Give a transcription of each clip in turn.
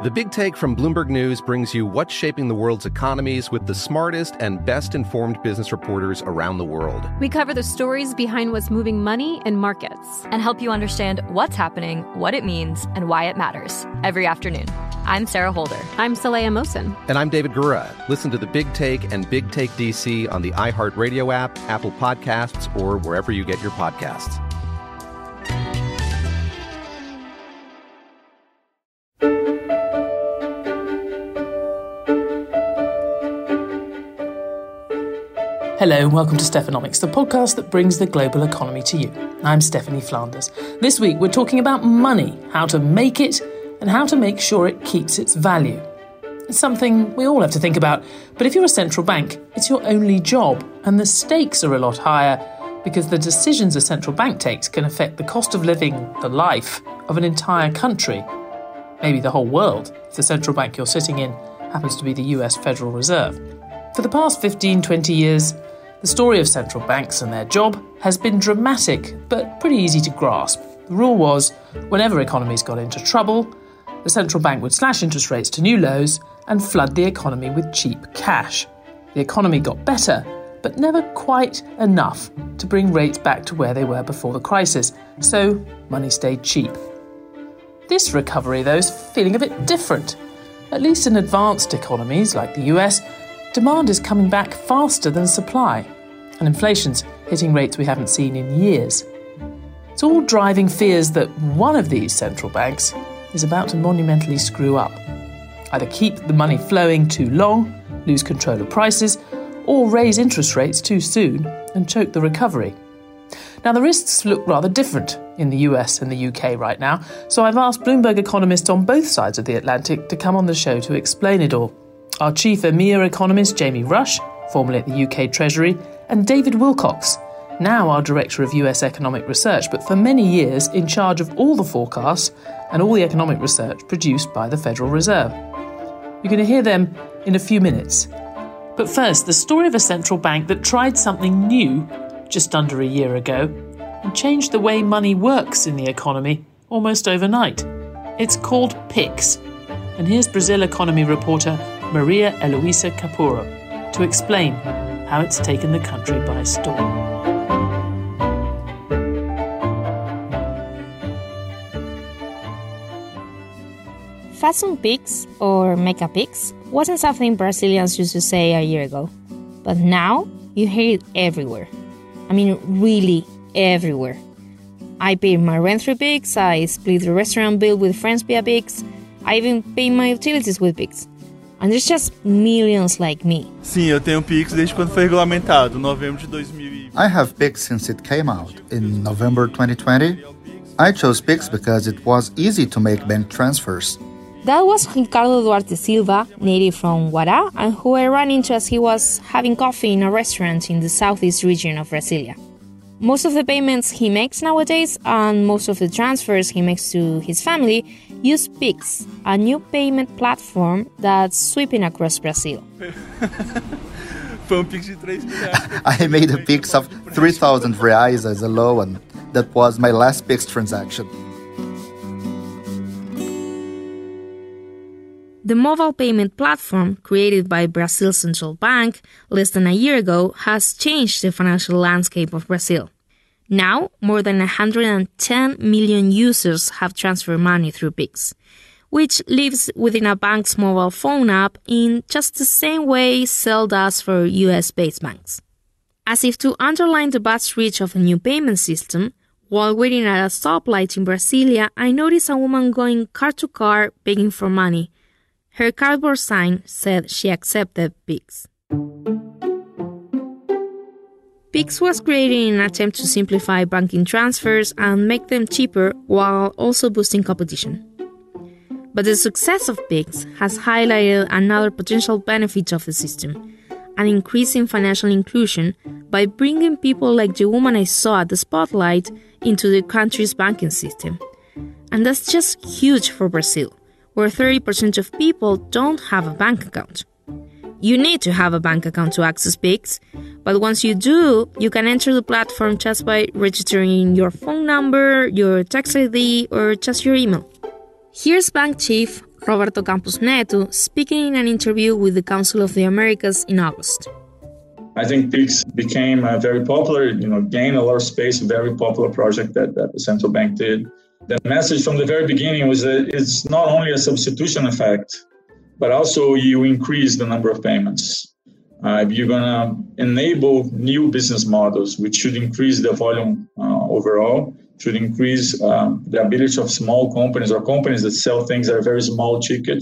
The Big Take from Bloomberg News brings you what's shaping the world's economies with the smartest and best-informed business reporters around the world. We cover the stories behind what's moving money and markets. And help you understand what's happening, what it means, and why it matters every afternoon. I'm Sarah Holder. I'm Saleha Mohsen. And I'm David Gura. Listen to The Big Take and Big Take DC on the iHeartRadio app, Apple Podcasts, or wherever you get your podcasts. Hello and welcome to Stephanomics, the podcast that brings the global economy to you. I'm Stephanie Flanders. This week we're talking about money, how to make it, and how to make sure it keeps its value. It's something we all have to think about, but if you're a central bank, it's your only job, and the stakes are a lot higher because the decisions a central bank takes can affect the cost of living, the life of an entire country, maybe the whole world, if the central bank you're sitting in happens to be the US Federal Reserve. For the past 15, 20 years, the story of central banks and their job has been dramatic, but pretty easy to grasp. The rule was, whenever economies got into trouble, the central bank would slash interest rates to new lows and flood the economy with cheap cash. The economy got better, but never quite enough to bring rates back to where they were before the crisis, so money stayed cheap. This recovery, though, is feeling a bit different. At least in advanced economies like the US, demand is coming back faster than supply, and inflation's hitting rates we haven't seen in years. It's all driving fears that one of these central banks is about to monumentally screw up. Either keep the money flowing too long, lose control of prices, or raise interest rates too soon and choke the recovery. Now, the risks look rather different in the US and the UK right now, so I've asked Bloomberg economists on both sides of the Atlantic to come on the show to explain it all. Our chief EMEA economist, Jamie Rush, formerly at the UK Treasury, and David Wilcox, now our Director of US Economic Research, but for many years in charge of all the forecasts and all the economic research produced by the Federal Reserve. You're going to hear them in a few minutes. But first, the story of a central bank that tried something new just under a year ago and changed the way money works in the economy almost overnight. It's called PIX. And here's Brazil economy reporter Maria Eloisa Capurro to explain how it's taken the country by storm. Façam Pix, or make a Pix, wasn't something Brazilians used to say a year ago. But now, you hear it everywhere. I mean, really everywhere. I pay my rent through Pix, I split the restaurant bill with friends via Pix, I even pay my utilities with Pix. And there's just millions like me. Sim, eu tenho Pix desde quando foi regulamentado, novembro de 2020. I have Pix since it came out in November 2020. I chose Pix because it was easy to make bank transfers. That was Ricardo Duarte Silva, native from Guará, and who I ran into as he was having coffee in a restaurant in the southeast region of Brasilia. Most of the payments he makes nowadays and most of the transfers he makes to his family use Pix, a new payment platform that's sweeping across Brazil. Foi Pix de 3 mil reais. I made a Pix of 3,000 reais as a loan. That was my last Pix transaction. The mobile payment platform, created by Brazil's central bank less than a year ago, has changed the financial landscape of Brazil. Now, more than 110 million users have transferred money through Pix, which lives within a bank's mobile phone app in just the same way Zelle does for US-based banks. As if to underline the vast reach of a new payment system, while waiting at a stoplight in Brasilia, I noticed a woman going car to car begging for money. Her cardboard sign said she accepted Pix. Pix was created in an attempt to simplify banking transfers and make them cheaper while also boosting competition. But the success of Pix has highlighted another potential benefit of the system, an increase in financial inclusion by bringing people like the woman I saw at the spotlight into the country's banking system. And that's just huge for Brazil, where 30% of people don't have a bank account. You need to have a bank account to access Pix, but once you do, you can enter the platform just by registering your phone number, your tax ID, or just your email. Here's bank chief Roberto Campos Neto, speaking in an interview with the Council of the Americas in August. I think Pix became very popular, gained a lot of space, a very popular project that the central bank did. The message from the very beginning was that it's not only a substitution effect, but also you increase the number of payments. You're going to enable new business models, which should increase the volume overall, should increase the ability of small companies or companies that sell things that are very small ticket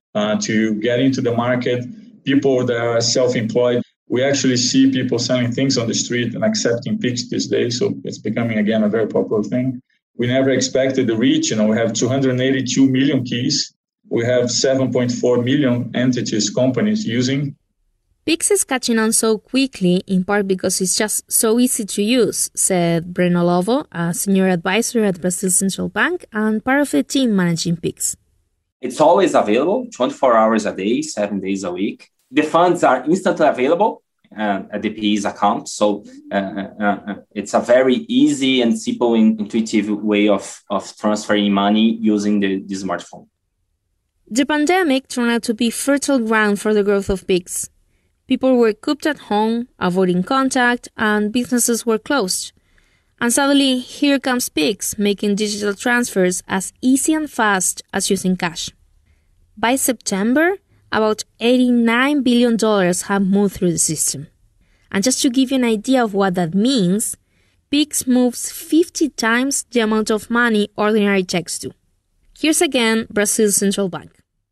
to get into the market. People that are self-employed, we actually see people selling things on the street and accepting Pix these days. So it's becoming, again, a very popular thing. We never expected the reach. We have 282 million keys. We have 7.4 million entities, companies using. Pix is catching on so quickly, in part because it's just so easy to use, said Breno Lovo, a senior advisor at Brazil Central Bank and part of the team managing Pix. It's always available, 24 hours a day, 7 days a week. The funds are instantly available at the PE's account. So it's a very easy and simple, intuitive way of transferring money using the smartphone. The pandemic turned out to be fertile ground for the growth of Pix. People were cooped at home, avoiding contact, and businesses were closed. And suddenly, here comes Pix, making digital transfers as easy and fast as using cash. By September, about $89 billion have moved through the system. And just to give you an idea of what that means, Pix moves 50 times the amount of money ordinary checks do. Here's again Brazil's central bank.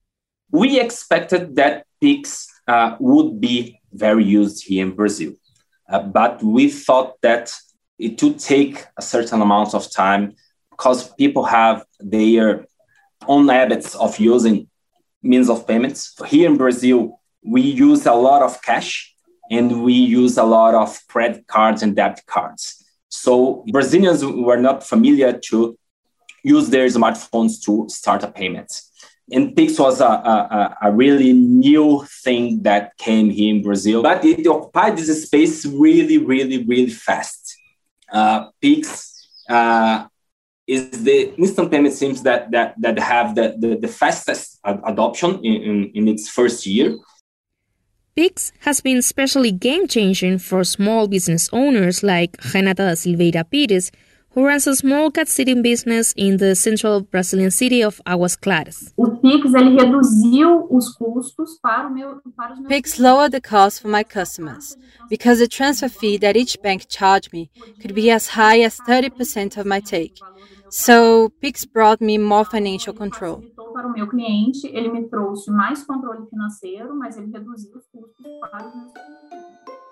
We expected that Pix would be very used here in Brazil. But we thought that it would take a certain amount of time because people have their own habits of using means of payments. Here in Brazil, we use a lot of cash and we use a lot of credit cards and debit cards. So Brazilians were not familiar to use their smartphones to start a payment. And Pix was a really new thing that came here in Brazil, but it occupied this space really, really, really fast. Pix is the instant payment systems that have the fastest adoption in its first year. Pix has been especially game-changing for small business owners like Renata da Silveira Pires, who runs a small cat-sitting business in the central Brazilian city of Águas Claras. Pix lowered the cost for my customers because the transfer fee that each bank charged me could be as high as 30% of my take. So Pix brought me more financial control. Para o meu cliente, ele me trouxe mais controle financeiro, mas ele reduziu os custos para os meus clientes.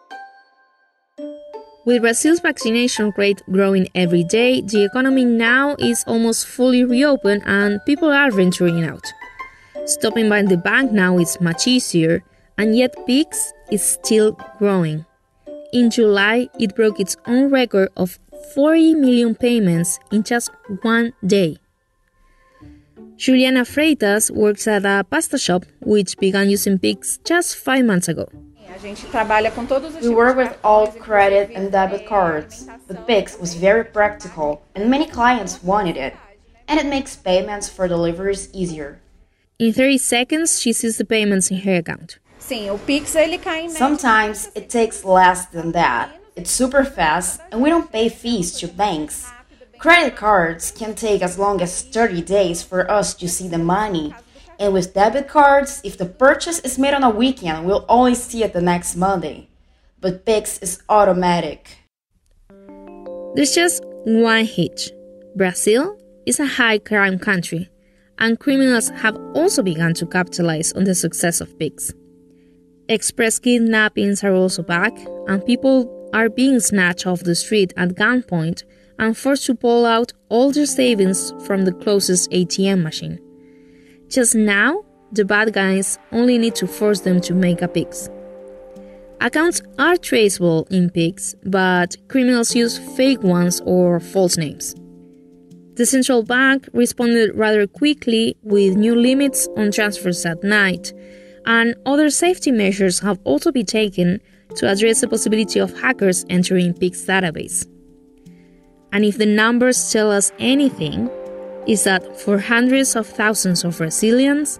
With Brazil's vaccination rate growing every day, the economy now is almost fully reopened and people are venturing out. Stopping by the bank now is much easier, and yet Pix is still growing. In July, it broke its own record of 40 million payments in just one day. Juliana Freitas works at a pasta shop which began using Pix just 5 months ago. We work with all credit and debit cards, but Pix was very practical and many clients wanted it, and it makes payments for deliveries easier. In 30 seconds, she sees the payments in her account. Sometimes it takes less than that. It's super fast and we don't pay fees to banks. Credit cards can take as long as 30 days for us to see the money. And with debit cards, if the purchase is made on a weekend, we'll only see it the next Monday. But Pix is automatic. There's just one hitch. Brazil is a high-crime country, and criminals have also begun to capitalize on the success of Pix. Express kidnappings are also back, and people are being snatched off the street at gunpoint and forced to pull out all their savings from the closest ATM machine. Just now, the bad guys only need to force them to make a Pix. Accounts are traceable in Pix, but criminals use fake ones or false names. The central bank responded rather quickly with new limits on transfers at night, and other safety measures have also been taken to address the possibility of hackers entering Pix database. And if the numbers tell us anything, is that for hundreds of thousands of Brazilians,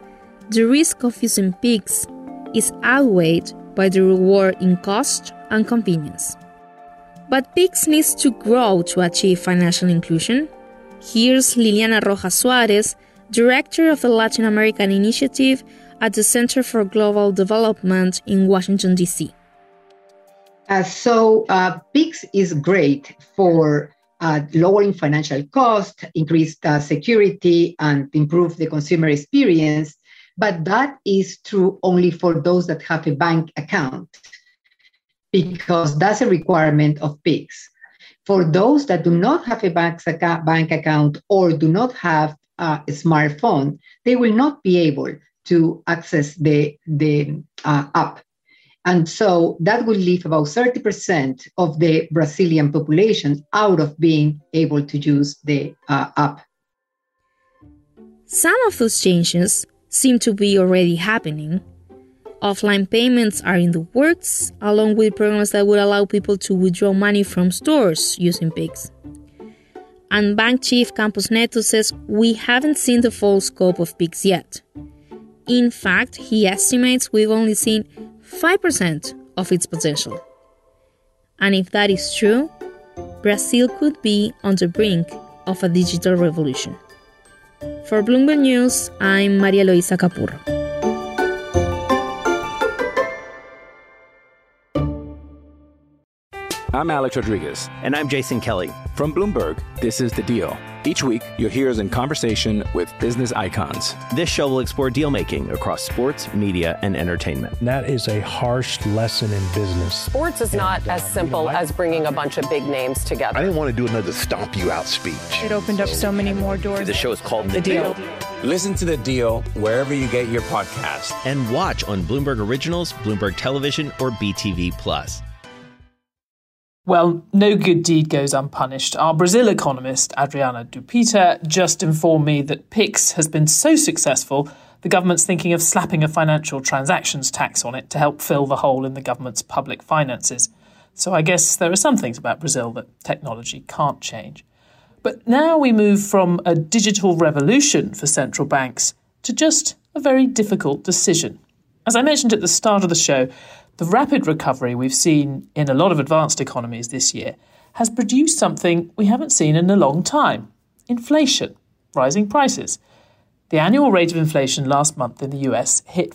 the risk of using Pix is outweighed by the reward in cost and convenience. But Pix needs to grow to achieve financial inclusion. Here's Liliana Rojas Suarez, Director of the Latin American Initiative at the Center for Global Development in Washington, D.C. Pix is great for lowering financial cost, increased security, and improve the consumer experience. But that is true only for those that have a bank account, because that's a requirement of Pix. For those that do not have a bank account or do not have a smartphone, they will not be able to access the app. And so that will leave about 30% of the Brazilian population out of being able to use the app. Some of those changes seem to be already happening. Offline payments are in the works, along with programs that would allow people to withdraw money from stores using Pix. And Bank Chief Campos Neto says we haven't seen the full scope of Pix yet. In fact, he estimates we've only seen 5% of its potential. And if that is true, Brazil could be on the brink of a digital revolution. For Bloomberg News, I'm Maria Luisa Capurro. I'm Alex Rodriguez. And I'm Jason Kelly. From Bloomberg, this is The Deal. Each week, you'll hear us in conversation with business icons. This show will explore deal-making across sports, media, and entertainment. That is a harsh lesson in business. Sports is not as simple as bringing a bunch of big names together. I didn't want to do another stomp you out speech. It opened up so many more doors. The show is called The Deal. Listen to The Deal wherever you get your podcast. And watch on Bloomberg Originals, Bloomberg Television, or BTV+. Well, no good deed goes unpunished. Our Brazil economist, Adriana Dupita, just informed me that Pix has been so successful, the government's thinking of slapping a financial transactions tax on it to help fill the hole in the government's public finances. So I guess there are some things about Brazil that technology can't change. But now we move from a digital revolution for central banks to just a very difficult decision. As I mentioned at the start of the show, the rapid recovery we've seen in a lot of advanced economies this year has produced something we haven't seen in a long time: inflation, rising prices. The annual rate of inflation last month in the US hit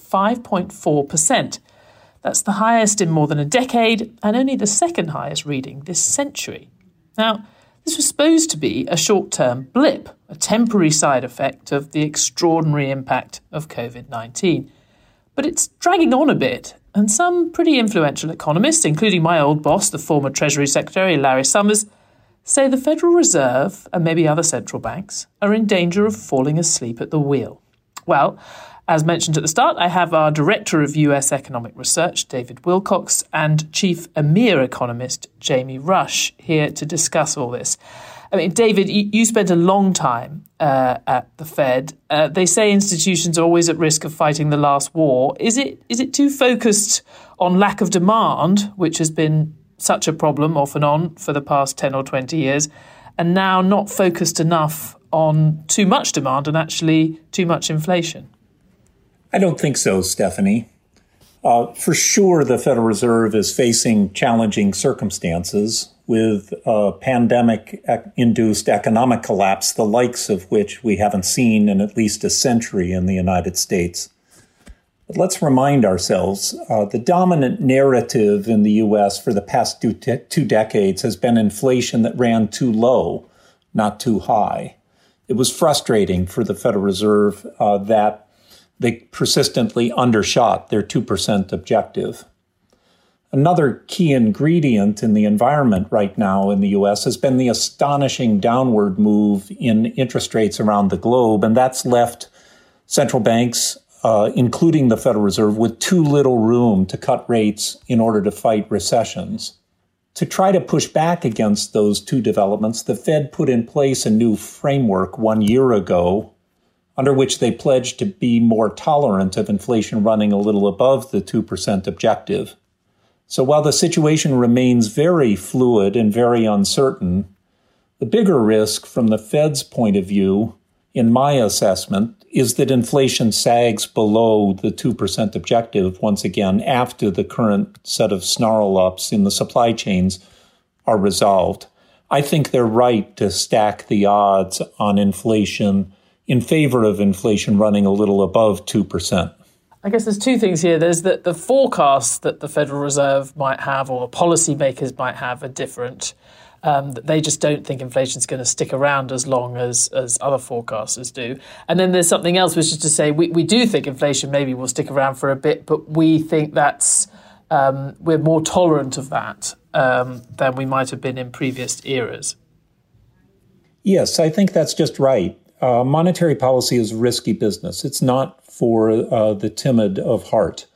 5.4%. That's the highest in more than a decade and only the second highest reading this century. Now, this was supposed to be a short-term blip, a temporary side effect of the extraordinary impact of COVID-19. But it's dragging on a bit, and some pretty influential economists, including my old boss, the former Treasury Secretary Larry Summers, say the Federal Reserve and maybe other central banks are in danger of falling asleep at the wheel. Well, as mentioned at the start, I have our Director of US Economic Research, David Wilcox, and Chief EMEA economist, Jamie Rush, here to discuss all this. I mean, David, you spent a long time at the Fed. They say institutions are always at risk of fighting the last war. Is it too focused on lack of demand, which has been such a problem off and on for the past 10 or 20 years, and now not focused enough on too much demand and actually too much inflation? I don't think so, Stephanie. For sure, the Federal Reserve is facing challenging circumstances with a pandemic-induced economic collapse, the likes of which we haven't seen in at least a century in the United States. But let's remind ourselves, the dominant narrative in the U.S. for the past two decades has been inflation that ran too low, not too high. It was frustrating for the Federal Reserve that they persistently undershot their 2% objective. Another key ingredient in the environment right now in the U.S. has been the astonishing downward move in interest rates around the globe, and that's left central banks, including the Federal Reserve, with too little room to cut rates in order to fight recessions. To try to push back against those two developments, the Fed put in place a new framework 1 year ago, under which they pledged to be more tolerant of inflation running a little above the 2% objective. So while the situation remains very fluid and very uncertain, the bigger risk from the Fed's point of view, in my assessment, is that inflation sags below the 2% objective once again after the current set of snarl-ups in the supply chains are resolved. I think they're right to stack the odds on inflation in favor of inflation running a little above 2%. I guess there's two things here. There's that the forecasts that the Federal Reserve might have or policymakers might have are different. They just don't think inflation's going to stick around as long as other forecasters do. And then there's something else, which is to say we do think inflation maybe will stick around for a bit, but we think that's we're more tolerant of that than we might have been in previous eras. Yes, I think that's just right. Monetary policy is risky business. It's not for the timid of heart.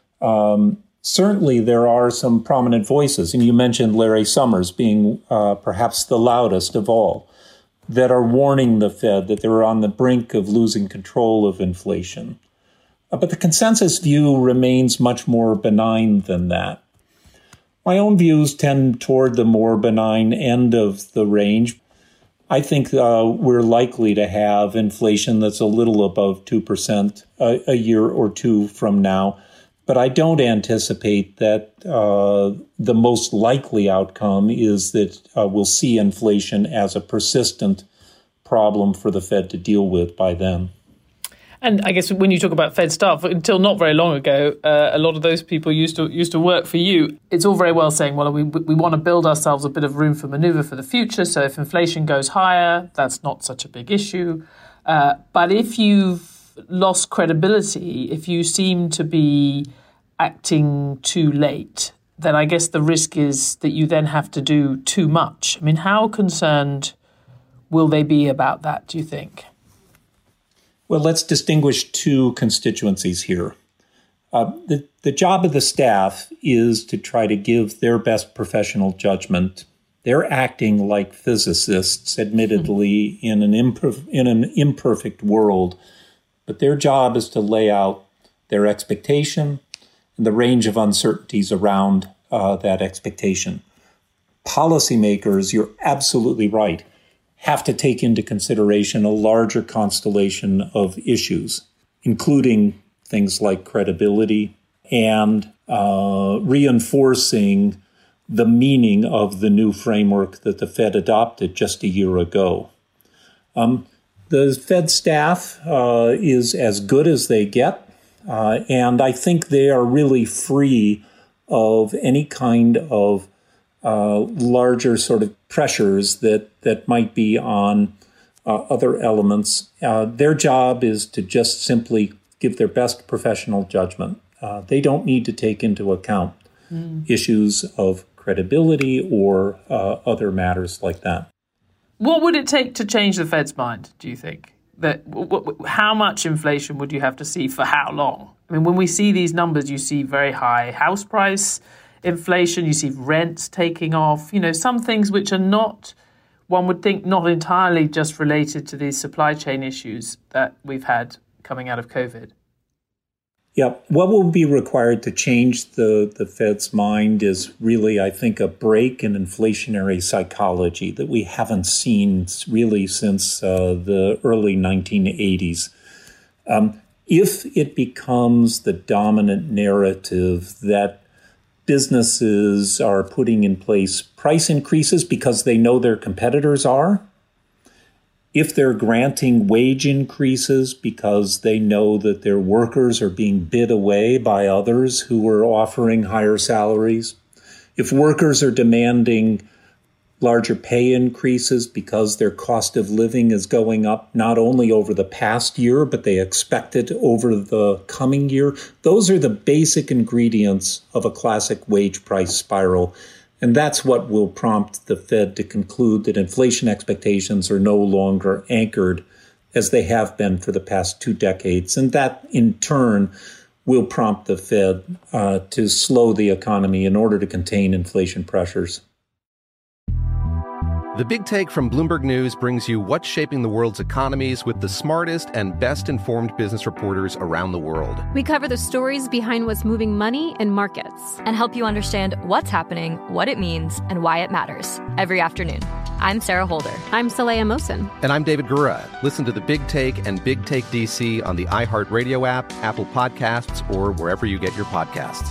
Certainly, there are some prominent voices, and you mentioned Larry Summers being perhaps the loudest of all, that are warning the Fed that they're on the brink of losing control of inflation. But the consensus view remains much more benign than that. My own views tend toward the more benign end of the range. I think we're likely to have inflation that's a little above 2% a year or two from now. But I don't anticipate that the most likely outcome is that we'll see inflation as a persistent problem for the Fed to deal with by then. And I guess when you talk about Fed staff, until not very long ago, a lot of those people used to work for you. It's all very well saying, well, we want to build ourselves a bit of room for manoeuvre for the future. So if inflation goes higher, that's not such a big issue. But if you've lost credibility, if you seem to be acting too late, then I guess the risk is that you then have to do too much. I mean, how concerned will they be about that, do you think? Well, let's distinguish two constituencies here. The job of the staff is to try to give their best professional judgment. They're acting like physicists, admittedly, in an imperfect world. But their job is to lay out their expectation and the range of uncertainties around that expectation. Policymakers, you're absolutely right, have to take into consideration a larger constellation of issues, including things like credibility and reinforcing the meaning of the new framework that the Fed adopted just a year ago. The Fed staff is as good as they get, and I think they are really free of any kind of larger sort of pressures that might be on other elements. Their job is to just simply give their best professional judgment. They don't need to take into account issues of credibility or other matters like that. What would it take to change the Fed's mind, do you think? How much inflation would you have to see for how long? I mean, when we see these numbers, you see very high house price inflation, you see rents taking off, some things which are not, one would think, not entirely just related to these supply chain issues that we've had coming out of COVID. Yeah, what will be required to change the Fed's mind is really, I think, a break in inflationary psychology that we haven't seen really since the early 1980s. If it becomes the dominant narrative that businesses are putting in place price increases because they know their competitors are, if they're granting wage increases because they know that their workers are being bid away by others who are offering higher salaries, if workers are demanding larger pay increases because their cost of living is going up not only over the past year, but they expect it over the coming year, those are the basic ingredients of a classic wage price spiral. And that's what will prompt the Fed to conclude that inflation expectations are no longer anchored as they have been for the past 2 decades. And that, in turn, will prompt the Fed to slow the economy in order to contain inflation pressures. The Big Take from Bloomberg News brings you what's shaping the world's economies with the smartest and best-informed business reporters around the world. We cover the stories behind what's moving money and markets. And help you understand what's happening, what it means, and why it matters every afternoon. I'm Sarah Holder. I'm Saleha Mohsen. And I'm David Gura. Listen to The Big Take and Big Take DC on the iHeartRadio app, Apple Podcasts, or wherever you get your podcasts.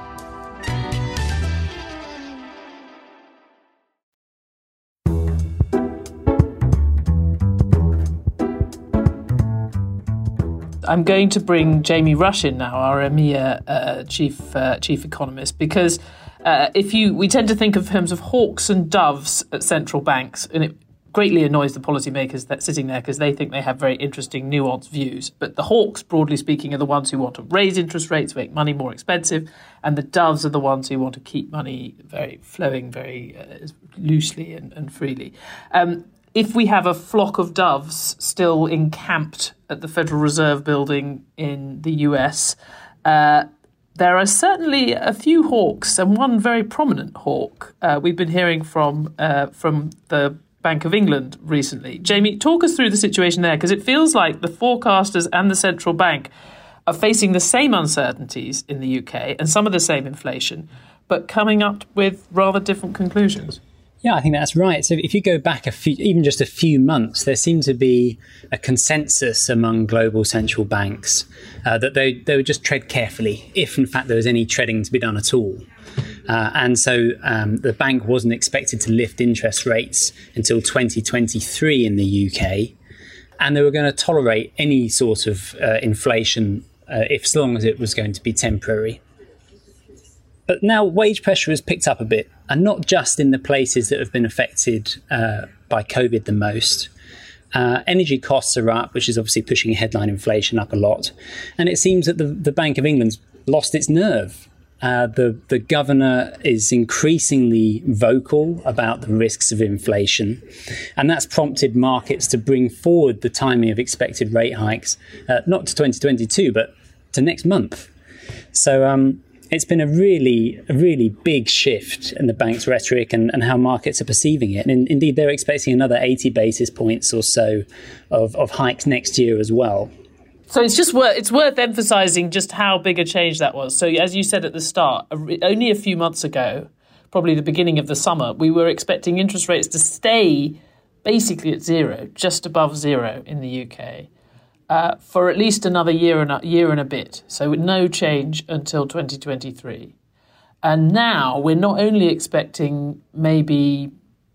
I'm going to bring Jamie Rush in now, our EMEA chief economist, because we tend to think of terms of hawks and doves at central banks, and it greatly annoys the policymakers that sitting there because they think they have very interesting, nuanced views. But the hawks, broadly speaking, are the ones who want to raise interest rates, make money more expensive, and the doves are the ones who want to keep money flowing very loosely and freely. If we have a flock of doves still encamped at the Federal Reserve Building in the US, there are certainly a few hawks, and one very prominent hawk we've been hearing from the Bank of England recently. Jamie, talk us through the situation there, because it feels like the forecasters and the central bank are facing the same uncertainties in the UK and some of the same inflation, but coming up with rather different conclusions. Yeah, I think that's right. So if you go back even just a few months, there seemed to be a consensus among global central banks that they would just tread carefully if, in fact, there was any treading to be done at all. And so the bank wasn't expected to lift interest rates until 2023 in the UK. And they were going to tolerate any sort of inflation as long as it was going to be temporary. But now wage pressure has picked up a bit, and not just in the places that have been affected by COVID the most. Energy costs are up, which is obviously pushing headline inflation up a lot. And it seems that the Bank of England's lost its nerve. The governor is increasingly vocal about the risks of inflation, and that's prompted markets to bring forward the timing of expected rate hikes, not to 2022, but to next month. So it's been a really big shift in the bank's rhetoric and how markets are perceiving it. And indeed, they're expecting another 80 basis points or so of hikes next year as well. So it's worth emphasising just how big a change that was. So as you said at the start, only a few months ago, probably the beginning of the summer, we were expecting interest rates to stay basically at zero, just above zero in the UK. For at least another year and a bit. So with no change until 2023. And now we're not only expecting maybe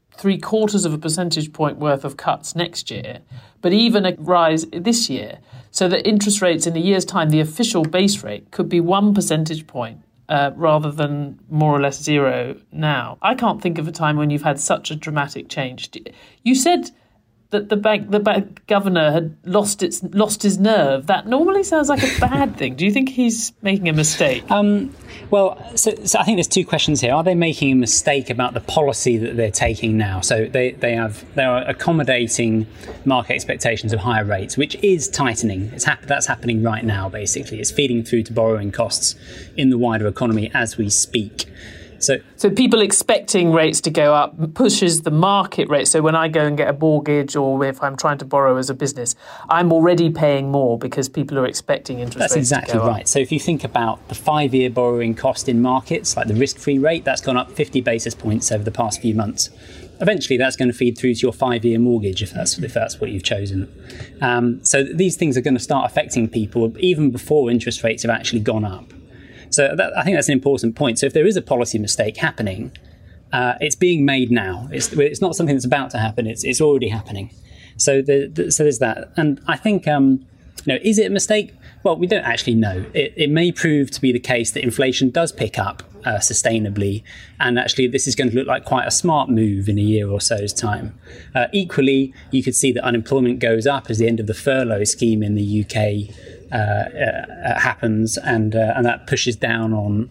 0.75 of a percentage point worth of cuts next year, but even a rise this year. So that interest rates in a year's time, the official base rate could be 1 percentage point rather than more or less zero now. I can't think of a time when you've had such a dramatic change. You said that the bank governor had lost his nerve. That normally sounds like a bad thing. Do you think he's making a mistake? Well, so I think there's two questions here. Are they making a mistake about the policy that they're taking now? So they are accommodating market expectations of higher rates, which is tightening. That's happening right now, basically. It's feeding through to borrowing costs in the wider economy as we speak. So people expecting rates to go up pushes the market rate. So when I go and get a mortgage, or if I'm trying to borrow as a business, I'm already paying more because people are expecting interest rates to go up. That's exactly right. So if you think about the 5-year borrowing cost in markets, like the risk-free rate, that's gone up 50 basis points over the past few months. Eventually, that's going to feed through to your 5-year mortgage if that's what you've chosen. So these things are going to start affecting people even before interest rates have actually gone up. So I think that's an important point. So if there is a policy mistake happening, it's being made now. It's not something that's about to happen. It's already happening. So there's that. And I think, is it a mistake? Well, we don't actually know. It may prove to be the case that inflation does pick up sustainably. And actually, this is going to look like quite a smart move in a year or so's time. Equally, you could see that unemployment goes up as the end of the furlough scheme in the UK happens, and that pushes down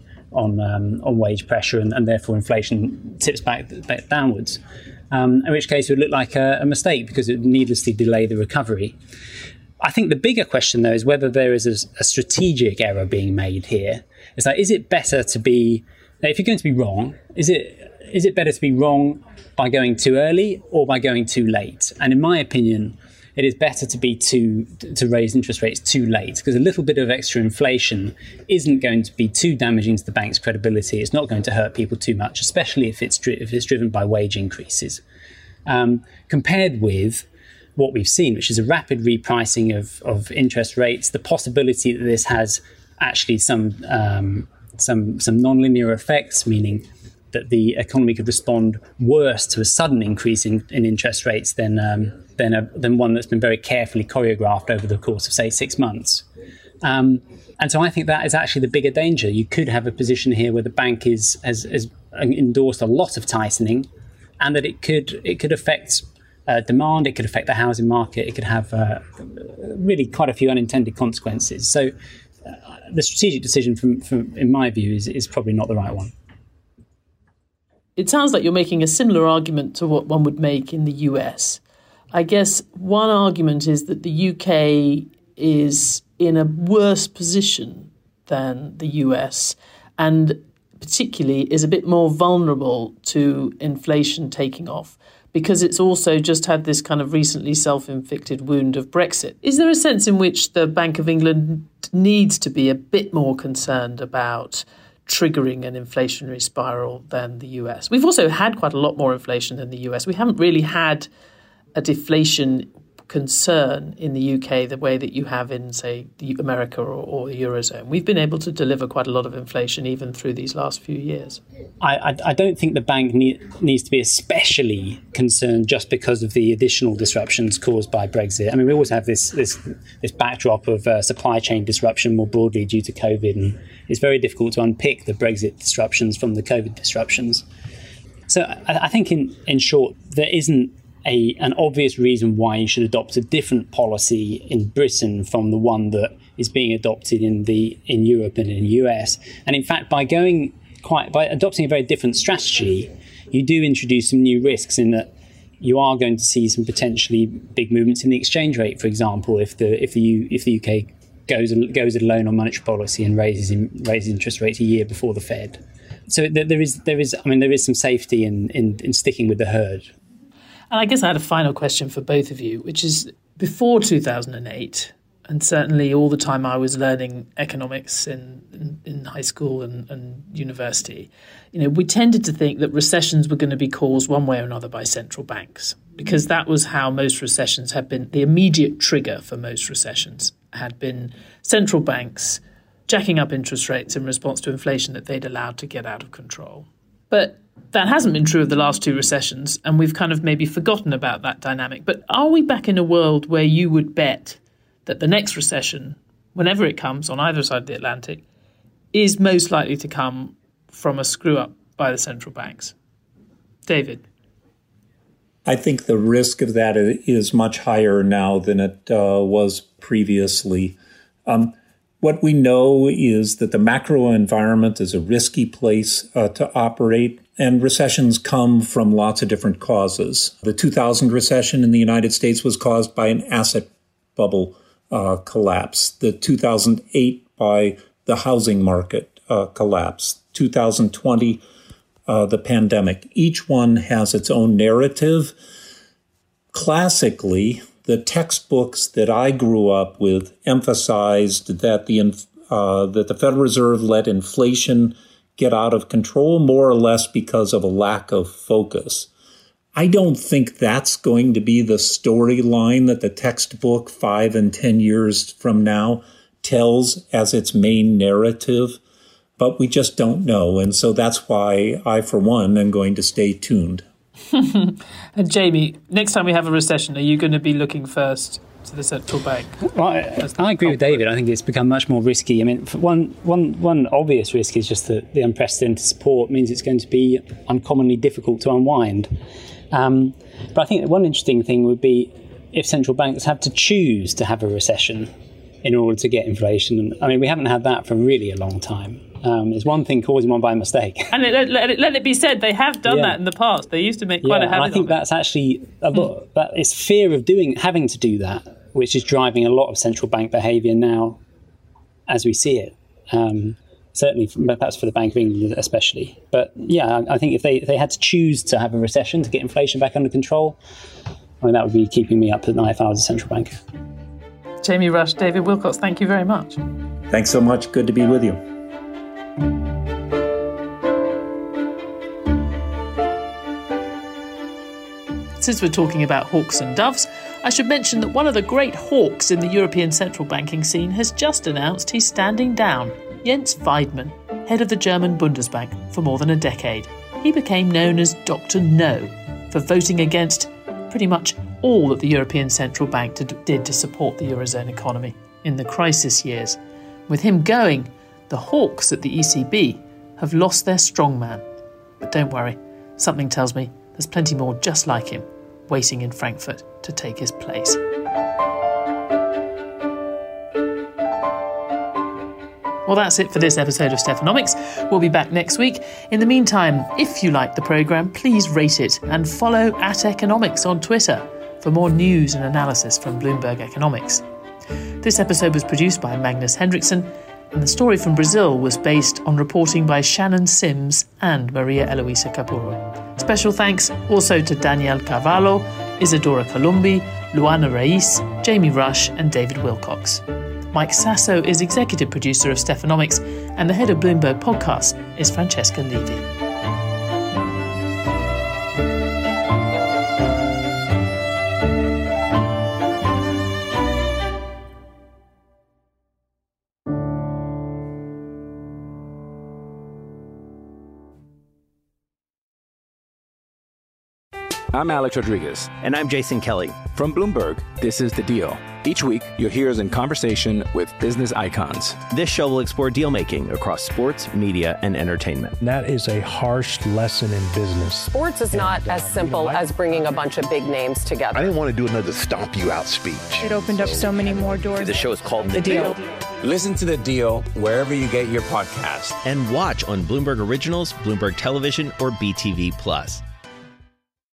on wage pressure, and therefore inflation tips back downwards. In which case it would look like a mistake because it would needlessly delay the recovery. I think the bigger question, though, is whether there is a strategic error being made here. It's like, is it better to be, if you're going to be wrong, is it is it better to be wrong by going too early or by going too late? And in my opinion, it is better to raise interest rates too late, because a little bit of extra inflation isn't going to be too damaging to the bank's credibility. It's not going to hurt people too much, especially if it's driven by wage increases. Compared with what we've seen, which is a rapid repricing of interest rates, the possibility that this has actually some nonlinear effects, meaning that the economy could respond worse to a sudden increase in interest rates than one that's been very carefully choreographed over the course of, say, 6 months. And so I think that is actually the bigger danger. You could have a position here where the bank has endorsed a lot of tightening, and that it could affect demand, it could affect the housing market, it could have really quite a few unintended consequences. So the strategic decision, in my view, is probably not the right one. It sounds like you're making a similar argument to what one would make in the US. I guess one argument is that the UK is in a worse position than the US, and particularly is a bit more vulnerable to inflation taking off, because it's also just had this kind of recently self-inflicted wound of Brexit. Is there a sense in which the Bank of England needs to be a bit more concerned about triggering an inflationary spiral than the US? We've also had quite a lot more inflation than the US. We haven't really had a deflation concern in the UK the way that you have in, say, America or the Eurozone. We've been able to deliver quite a lot of inflation even through these last few years. I don't think the bank needs to be especially concerned just because of the additional disruptions caused by Brexit. I mean, we always have this backdrop of supply chain disruption more broadly due to COVID, and it's very difficult to unpick the Brexit disruptions from the COVID disruptions. So I think in short, there isn't an obvious reason why you should adopt a different policy in Britain from the one that is being adopted in Europe and in the US. And in fact, by adopting a very different strategy, you do introduce some new risks in that you are going to see some potentially big movements in the exchange rate, for example, if the UK goes it alone on monetary policy and raises interest rates a year before the Fed. So there is some safety in sticking with the herd. And I guess I had a final question for both of you, which is before 2008, and certainly all the time I was learning economics in high school and university, we tended to think that recessions were going to be caused one way or another by central banks, because that was how most recessions have been. The immediate trigger for most recessions had been central banks jacking up interest rates in response to inflation that they'd allowed to get out of control. But that hasn't been true of the last two recessions, and we've kind of maybe forgotten about that dynamic. But are we back in a world where you would bet that the next recession, whenever it comes on either side of the Atlantic, is most likely to come from a screw-up by the central banks? David? I think the risk of that is much higher now than it was previously. What we know is that the macro environment is a risky place to operate, and recessions come from lots of different causes. The 2000 recession in the United States was caused by an asset bubble collapse. The 2008 by the housing market collapse. 2020, the pandemic. Each one has its own narrative. Classically, the textbooks that I grew up with emphasized that the Federal Reserve let inflation get out of control more or less because of a lack of focus. I don't think that's going to be the storyline that the textbook 5 and 10 years from now tells as its main narrative, but we just don't know. And so that's why I, for one, am going to stay tuned. And Jamie, next time we have a recession, are you going to be looking first to the central bank? Well, I agree with David. I think it's become much more risky. I mean, one obvious risk is just that the unprecedented support means it's going to be uncommonly difficult to unwind. But I think one interesting thing would be if central banks have to choose to have a recession in order to get inflation. I mean, we haven't had that for really a long time. It's one thing causing one by mistake. And let it be said, they have done that in the past. They used to make quite a habit of it. I think that's actually a lot. That it's fear of having to do that, which is driving a lot of central bank behaviour now, as we see it. certainly perhaps for the Bank of England especially. But yeah, I think if they had to choose to have a recession to get inflation back under control, I mean, that would be keeping me up at night if I was a central banker. Jamie Rush, David Wilcox, thank you very much. Thanks so much. Good to be with you. Since we're talking about hawks and doves, I should mention that one of the great hawks in the European central banking scene has just announced he's standing down. Jens Weidmann, head of the German Bundesbank for more than a decade. He became known as Dr. No for voting against pretty much all that the European Central Bank did to support the Eurozone economy in the crisis years. With him going, the hawks at the ECB have lost their strongman. But don't worry, something tells me there's plenty more just like him waiting in Frankfurt to take his place. Well, that's it for this episode of Stephanomics. We'll be back next week. In the meantime, if you like the programme, please rate it and follow @Economics on Twitter for more news and analysis from Bloomberg Economics. This episode was produced by Magnus Hendrickson, and the story from Brazil was based on reporting by Shannon Sims and Maria Eloisa Capurro. Special thanks also to Danielle Carvalho, Isadora Columbi, Luana Reis, Jamie Rush and David Wilcox. Mike Sasso is executive producer of Stephanomics, and the head of Bloomberg Podcasts is Francesca Levy. I'm Alex Rodriguez. And I'm Jason Kelly. From Bloomberg, this is The Deal. Each week, you'll hear us in conversation with business icons. This show will explore deal-making across sports, media, and entertainment. That is a harsh lesson in business. Sports is not as simple as bringing a bunch of big names together. I didn't want to do another stomp you out speech. It opened up so many more doors. The show is called The Deal. Listen to The Deal wherever you get your podcast. And watch on Bloomberg Originals, Bloomberg Television, or BTV+.